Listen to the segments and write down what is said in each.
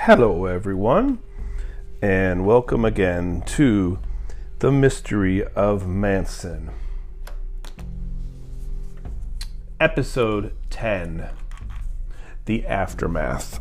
Hello everyone, and welcome again to The Mystery of Manson. Episode 10, The Aftermath.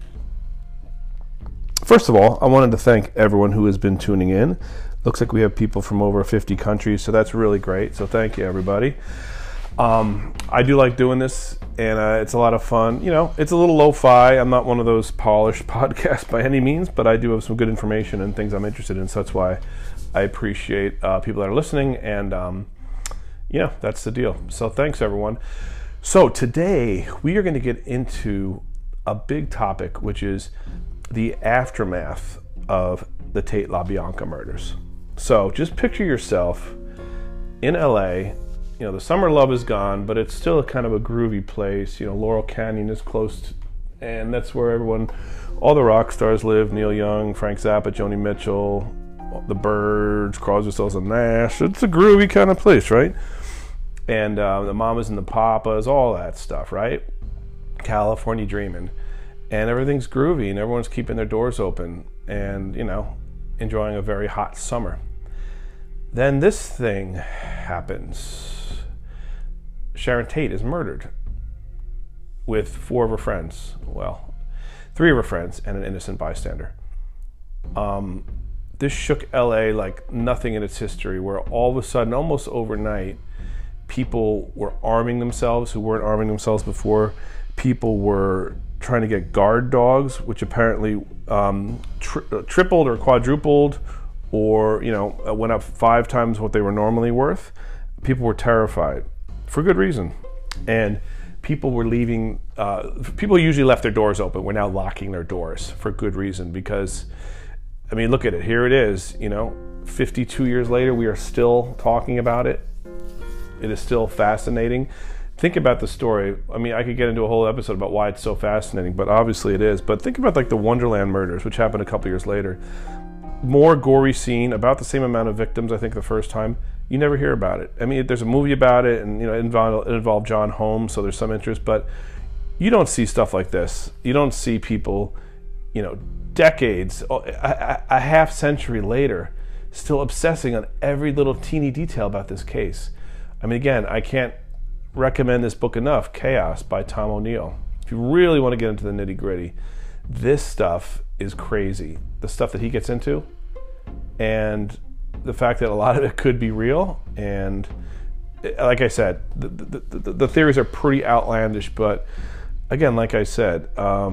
First of all, I wanted to thank everyone who has been tuning in. Looks like we have people from over 50 countries, so that's really great. So thank you, everybody. I do like doing this, and it's a lot of fun. You know, it's a little lo-fi. I'm not one of those polished podcasts by any means, but I do have some good information and things I'm interested in, so that's why I appreciate people that are listening, and yeah, that's the deal. So thanks, everyone. So today, we are going to get into a big topic, which is the aftermath of the Tate LaBianca murders. So just picture yourself in LA. You know, the summer love is gone, but it's still kind of a groovy place. You know, Laurel Canyon is close to, and that's where all the rock stars live. Neil Young, Frank Zappa, Joni Mitchell, the Byrds, Crosby, Stills and Nash. It's a groovy kind of place, right? And the Mamas and the Papas, all that stuff, right? California dreaming. And everything's groovy, and everyone's keeping their doors open and, you know, enjoying a very hot summer. Then this thing happens. Sharon Tate is murdered with 4 of her friends. Well, 3 of her friends and an innocent bystander. This shook LA like nothing in its history, where all of a sudden, almost overnight, people were arming themselves who weren't arming themselves before. People were trying to get guard dogs, which apparently tripled or quadrupled, or, you know, went up 5 times what they were normally worth. People were terrified for good reason. And people were leaving, people usually left their doors open. We're now locking their doors for good reason, because, I mean, look at it. Here it is, you know, 52 years later, we are still talking about it. It is still fascinating. Think about the story. I mean, I could get into a whole episode about why it's so fascinating, but obviously it is. But think about like the Wonderland murders, which happened a couple years later. More gory scene, about the same amount of victims, I think, the first time. You never hear about it. I mean, there's a movie about it, and, you know, it involved John Holmes, so there's some interest, but you don't see stuff like this. You don't see people, you know, decades, a half century later, still obsessing on every little teeny detail about this case. I mean, again, I can't recommend this book enough, Chaos by Tom O'Neill. If you really want to get into the nitty-gritty, this stuff is crazy. The stuff that he gets into, and the fact that a lot of it could be real. And like I said, the theories are pretty outlandish, but again, like I said,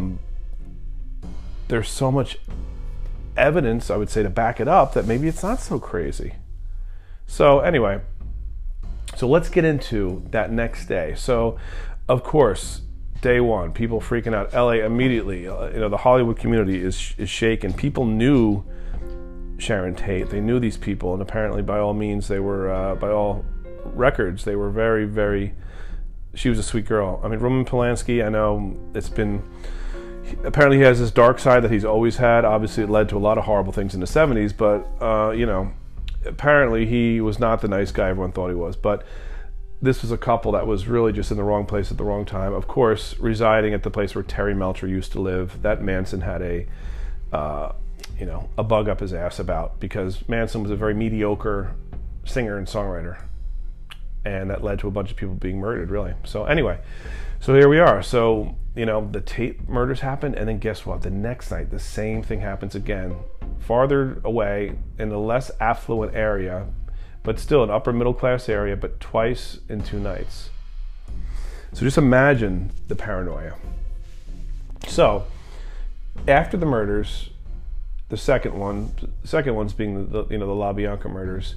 there's so much evidence, I would say, to back it up that maybe it's not so crazy. So anyway, so let's get into that next day. So, of course, day one, people freaking out. LA immediately, you know, the Hollywood community is shaken. People knew Sharon Tate. They knew these people, and apparently, by all means, they were, by all records, they were very, very. She was a sweet girl. I mean, Roman Polanski, I know it's been. Apparently, he has this dark side that he's always had. Obviously, it led to a lot of horrible things in the 70s, but you know, apparently, he was not the nice guy everyone thought he was. But this was a couple that was really just in the wrong place at the wrong time. Of course, residing at the place where Terry Melcher used to live, that Manson had a bug up his ass about, because Manson was a very mediocre singer and songwriter, and that led to a bunch of people being murdered, really. So anyway, so here we are. So, you know, the Tate murders happened, and then guess what? The next night, the same thing happens again, farther away in a less affluent area, but still an upper middle class area, but twice in 2 nights. So just imagine the paranoia. So after the murders, the second one's being the LaBianca murders.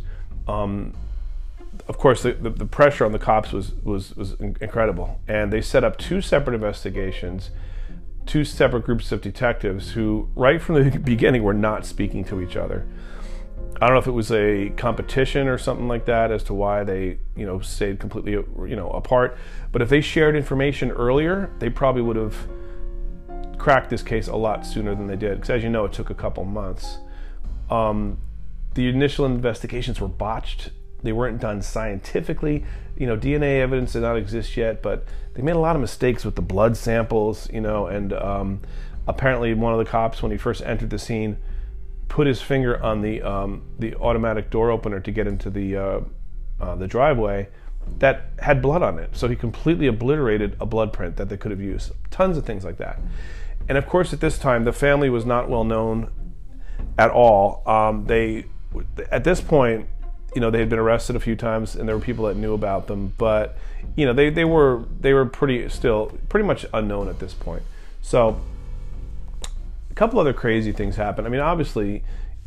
Of course, the pressure on the cops was incredible, and they set up 2 separate investigations, 2 separate groups of detectives who, right from the beginning, were not speaking to each other. I don't know if it was a competition or something like that as to why they, you know, stayed completely, you know, apart. But if they shared information earlier, they probably would have cracked this case a lot sooner than they did. Because as you know, it took a couple months. The initial investigations were botched. They weren't done scientifically. You know, DNA evidence did not exist yet, but they made a lot of mistakes with the blood samples, you know, and Apparently, one of the cops, when he first entered the scene, put his finger on the automatic door opener to get into the driveway that had blood on it. So he completely obliterated a blood print that they could have used. Tons of things like that. And of course, at this time, the family was not well known at all. At this point, they had been arrested a few times, and there were people that knew about them, but they were pretty much unknown at this point. So a couple other crazy things happened. I mean, obviously,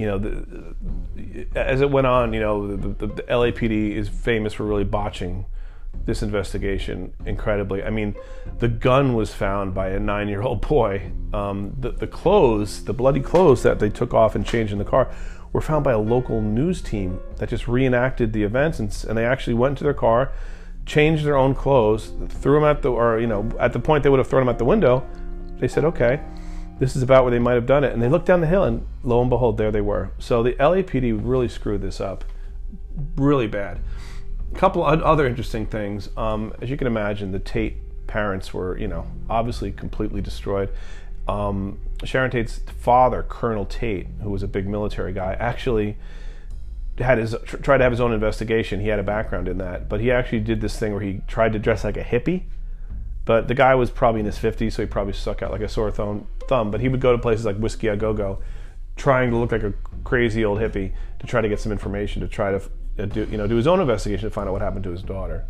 as it went on, the LAPD is famous for really botching this investigation incredibly. I mean, the gun was found by a 9-year-old boy. The bloody clothes that they took off and changed in the car were found by a local news team that just reenacted the events, and they actually went into their car, changed their own clothes, threw them at the point they would have thrown them out the window. They said, okay, this is about where they might have done it. And they looked down the hill, and lo and behold, there they were. So the LAPD really screwed this up really bad. A couple other interesting things. As you can imagine, the Tate parents were, obviously completely destroyed. Sharon Tate's father, Colonel Tate, who was a big military guy, actually tried to have his own investigation. He had a background in that, but he actually did this thing where he tried to dress like a hippie. But the guy was probably in his 50s, so he probably stuck out like a sore thumb. But he would go to places like Whiskey A Go Go, trying to look like a crazy old hippie to try to get some information, to try to do his own investigation to find out what happened to his daughter.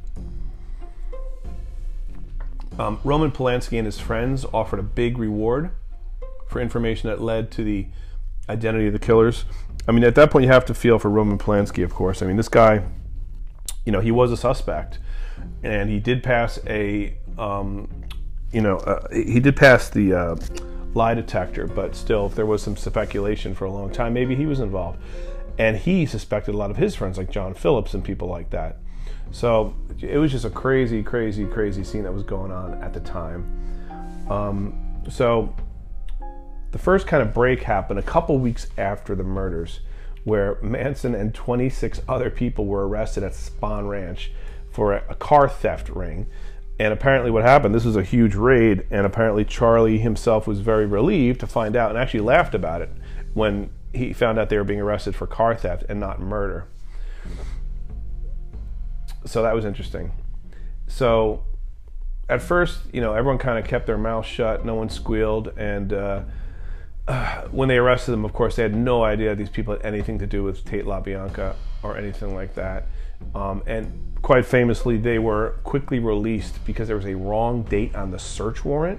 Roman Polanski and his friends offered a big reward for information that led to the identity of the killers. I mean, at that point, you have to feel for Roman Polanski, of course. I mean, this guy, he was a suspect, and he did pass the lie detector, but still, if there was some speculation for a long time, maybe he was involved. And he suspected a lot of his friends, like John Phillips and people like that. So it was just a crazy, crazy, crazy scene that was going on at the time. So the first kind of break happened a couple weeks after the murders, where Manson and 26 other people were arrested at Spahn Ranch for a car theft ring. And apparently what happened, this was a huge raid, and apparently Charlie himself was very relieved to find out, and actually laughed about it when he found out they were being arrested for car theft and not murder. So that was interesting. So at first, everyone kind of kept their mouth shut, no one squealed, and when they arrested them, of course, they had no idea these people had anything to do with Tate LaBianca or anything like that. And quite famously, they were quickly released because there was a wrong date on the search warrant.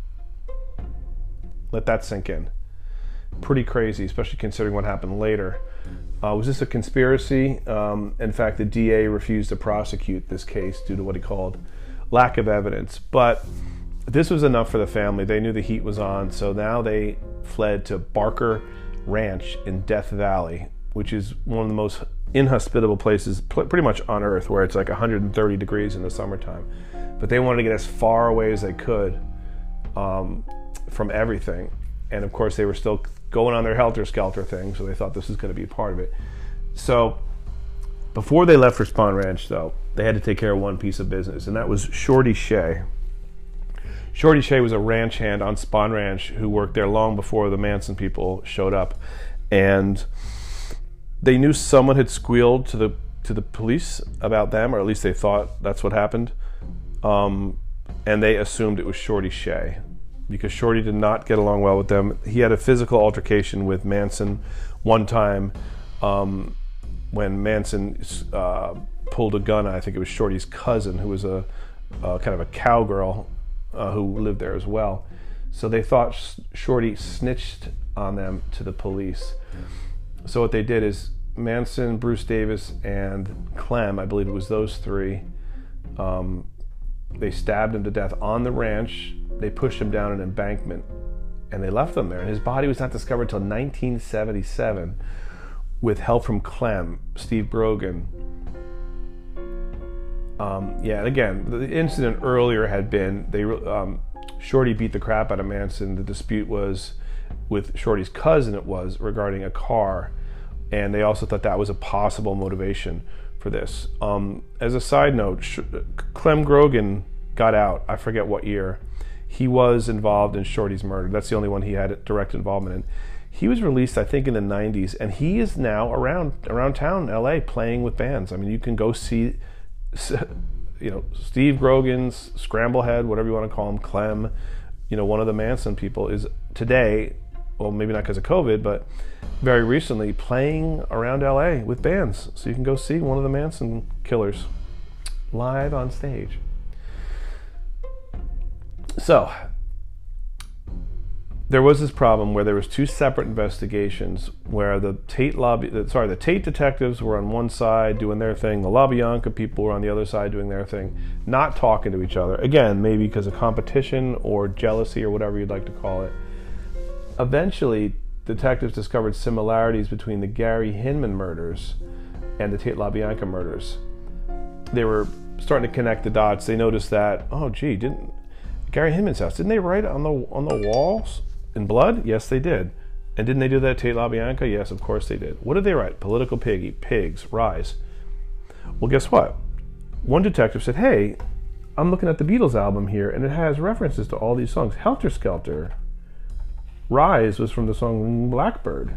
Let that sink in. Pretty crazy, especially considering what happened later. Was this a conspiracy? In fact, the DA refused to prosecute this case due to what he called lack of evidence. But this was enough for the family. They knew the heat was on, so now they fled to Barker Ranch in Death Valley, which is one of the most inhospitable places pretty much on earth, where it's like 130 degrees in the summertime. But they wanted to get as far away as they could from everything. And of course, they were still going on their helter-skelter thing, so they thought this was going to be a part of it. So before they left for Spahn Ranch, though, they had to take care of one piece of business, and that was Shorty Shea. Shorty Shea was a ranch hand on Spahn Ranch who worked there long before the Manson people showed up. And they knew someone had squealed to the police about them, or at least they thought that's what happened. And they assumed it was Shorty Shea, because Shorty did not get along well with them. He had a physical altercation with Manson one time when Manson pulled a gun on, I think it was Shorty's cousin, who was a kind of a cowgirl who lived there as well. So they thought Shorty snitched on them to the police. So what they did is Manson, Bruce Davis, and Clem, I believe it was those three, they stabbed him to death on the ranch. They pushed him down an embankment, and they left him there. And his body was not discovered until 1977 with help from Clem, Steve Brogan. And again, the incident earlier had been, Shorty beat the crap out of Manson. The dispute was with Shorty's cousin, it was, regarding a car. And they also thought that was a possible motivation for this. As a side note, Clem Grogan got out, I forget what year. he was involved in Shorty's murder. That's the only one he had direct involvement in. He was released, I think, in the 90s, and he is now around town, LA, playing with bands. I mean, you can go see, Steve Grogan's Scramblehead, whatever you want to call him, Clem, one of the Manson people is today, well, maybe not because of COVID, but very recently playing around LA with bands. So you can go see one of the Manson killers live on stage. So there was this problem where there was two separate investigations where the Tate detectives were on one side doing their thing, the LaBianca people were on the other side doing their thing, not talking to each other. Again, maybe because of competition or jealousy or whatever you'd like to call it. Eventually, detectives discovered similarities between the Gary Hinman murders and the Tate LaBianca murders. They were starting to connect the dots. They noticed that, didn't Gary Hinman's house, didn't they write on the walls in blood? Yes, they did. And didn't they do that at Tate LaBianca? Yes, of course they did. What did they write? Political piggy, pigs, rise. Well, guess what? One detective said, hey, I'm looking at the Beatles album here, and it has references to all these songs. Helter Skelter. Rise was from the song Blackbird.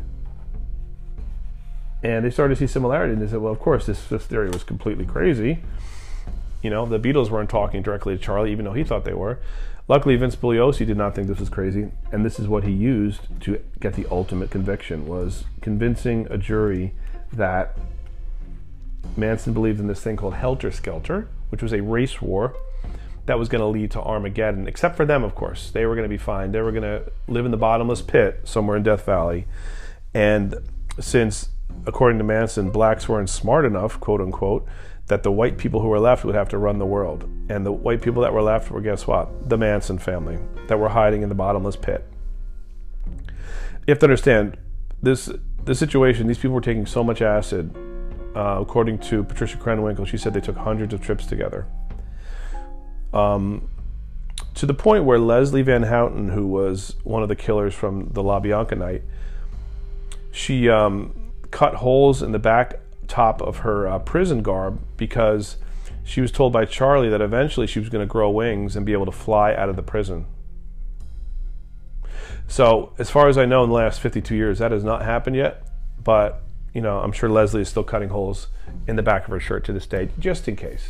And they started to see similarity, and they said, well, of course, this theory was completely crazy. The Beatles weren't talking directly to Charlie, even though he thought they were. Luckily, Vince Bugliosi did not think this was crazy, and this is what he used to get the ultimate conviction, was convincing a jury that Manson believed in this thing called Helter Skelter, which was a race war that was going to lead to Armageddon, except for them, of course. They were going to be fine. They were going to live in the bottomless pit somewhere in Death Valley. And since, according to Manson, blacks weren't smart enough, quote unquote, that the white people who were left would have to run the world. And the white people that were left were, guess what? The Manson family that were hiding in the bottomless pit. You have to understand, this situation, these people were taking so much acid. According to Patricia Krenwinkel, she said they took hundreds of trips together. To the point where Leslie Van Houten, who was one of the killers from the LaBianca night, she cut holes in the back top of her prison garb because she was told by Charlie that eventually she was going to grow wings and be able to fly out of the prison. So as far as I know, in the last 52 years, that has not happened yet, but I'm sure Leslie is still cutting holes in the back of her shirt to this day, just in case.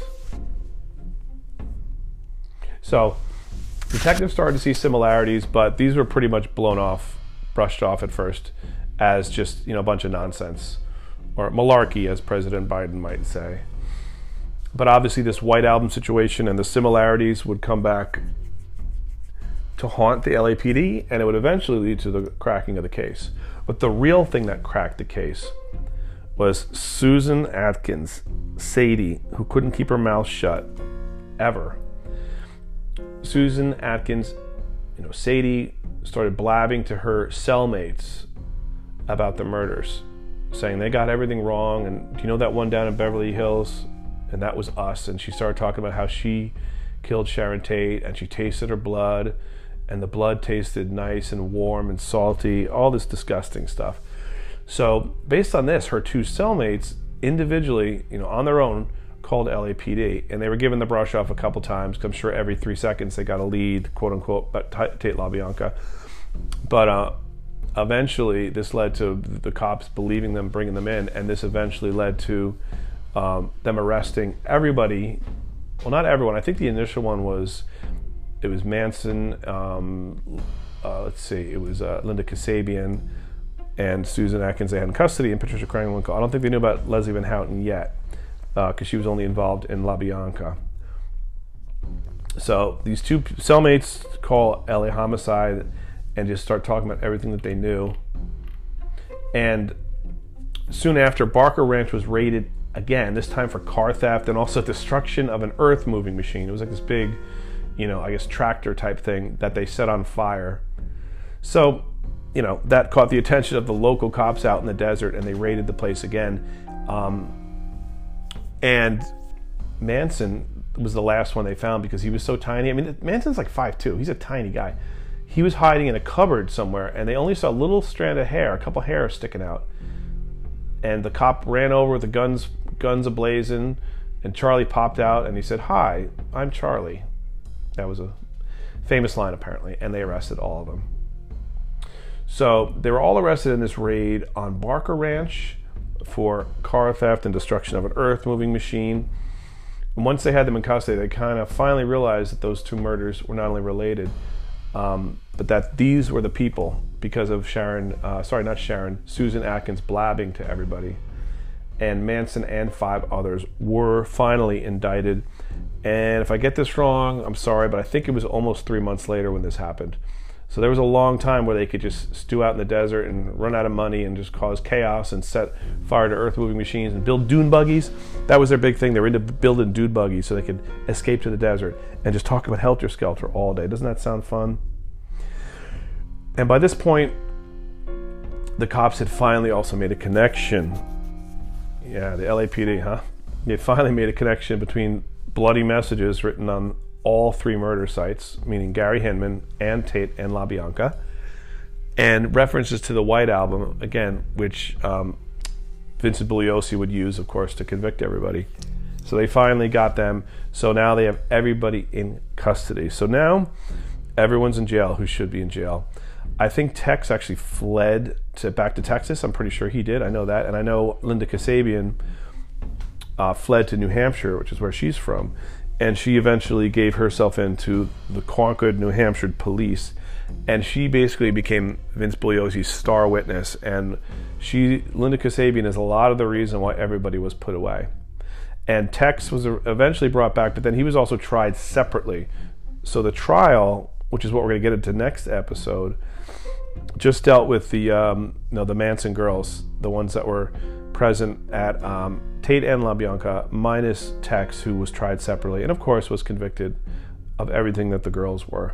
So detectives started to see similarities, but these were pretty much brushed off at first as just, a bunch of nonsense, or malarkey, as President Biden might say. But obviously this White Album situation and the similarities would come back to haunt the LAPD, and it would eventually lead to the cracking of the case. But the real thing that cracked the case was Susan Atkins, Sadie, who couldn't keep her mouth shut, ever. Susan Atkins, Sadie started blabbing to her cellmates about the murders, saying they got everything wrong, and do you know that one down in Beverly Hills? And that was us. And she started talking about how she killed Sharon Tate, and she tasted her blood, and the blood tasted nice and warm and salty, all this disgusting stuff. So based on this, her two cellmates individually, on their own, called LAPD, and they were given the brush off a couple times, because I'm sure every 3 seconds they got a lead, quote unquote, but Tate LaBianca. But eventually this led to the cops believing them, bringing them in, and this eventually led to them arresting everybody. Well, not everyone. I think the initial one was Manson, it was Linda Kasabian and Susan Atkins they had in custody, and Patricia Krenwinkel. I don't think they knew about Leslie Van Houten yet, because she was only involved in LaBianca. So these two cellmates call LA Homicide and just start talking about everything that they knew. And soon after, Barker Ranch was raided again, this time for car theft and also destruction of an earth moving machine. It was like this big, tractor type thing that they set on fire. So, that caught the attention of the local cops out in the desert, and they raided the place again. And Manson was the last one they found because he was so tiny. I mean, Manson's like 5'2". He's a tiny guy. He was hiding in a cupboard somewhere, and they only saw a little strand of hair, a couple hairs sticking out. And the cop ran over with the guns ablazing, and Charlie popped out, and he said, "Hi, I'm Charlie." That was a Famous line, apparently, and they arrested all of them. So they were all arrested in this raid on Barker Ranch for car theft and destruction of an earth-moving machine. And once they had them in custody, they kind of finally realized that those two murders were not only related, but that these were the people because of Susan Atkins blabbing to everybody. And Manson and 5 others were finally indicted. And if I get this wrong, I'm sorry, but I think it was almost 3 months later when this happened. So there was a long time where they could just stew out in the desert and run out of money and just cause chaos and set fire to earth-moving machines and build dune buggies. That was their big thing. They were into building dune buggies so they could escape to the desert and just talk about helter-skelter all day. Doesn't that sound fun? And by this point, the cops had finally also made a connection. Yeah, the LAPD, huh? They had finally made a connection between bloody messages written on all 3 murder sites, meaning Gary Hinman and Tate and LaBianca, and references to the White Album, again, which Vincent Bugliosi would use, of course, to convict everybody. So they finally got them. So now they have everybody in custody. So now everyone's in jail who should be in jail. I think Tex actually fled back to Texas. I'm pretty sure he did. I know that. And I know Linda Kasabian fled to New Hampshire, which is where she's from. And she eventually gave herself into the Concord, New Hampshire police. And she basically became Vince Bugliosi's star witness. And Linda Kasabian is a lot of the reason why everybody was put away. And Tex was eventually brought back, but then he was also tried separately. So the trial, which is what we're going to get into next episode, just dealt with the Manson girls, the ones that were present at Tate and LaBianca, minus Tex, who was tried separately, and of course was convicted of everything that the girls were.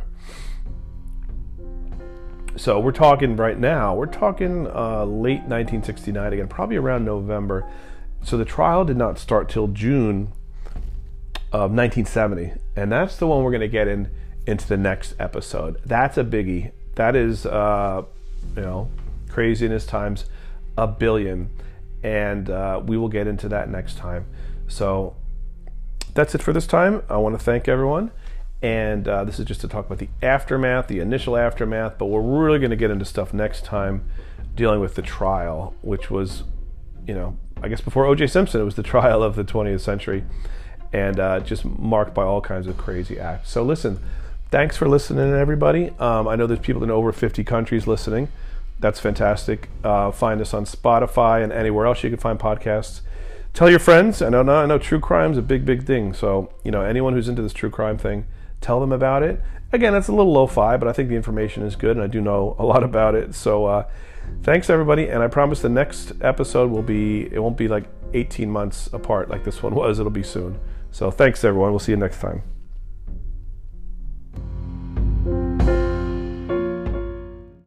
So we're talking right now, late 1969 again, probably around November. So the trial did not start till June of 1970, and that's the one we're going to get into the next episode. That's a biggie. That is, craziness times a billion. And we will get into that next time. So that's it for this time. I want to thank everyone. And this is just to talk about the aftermath, the initial aftermath. But we're really going to get into stuff next time dealing with the trial, which was, I guess before O.J. Simpson, it was the trial of the 20th century. And just marked by all kinds of crazy acts. So listen, thanks for listening, everybody. I know there's people in over 50 countries listening. That's fantastic. Find us on Spotify and anywhere else you can find podcasts. Tell your friends. I know true crime's a big, big thing. So, anyone who's into this true crime thing, tell them about it. Again, it's a little lo-fi, but I think the information is good, and I do know a lot about it. So, thanks, everybody. And I promise the next episode it won't be like 18 months apart like this one was. It'll be soon. So, thanks, everyone. We'll see you next time.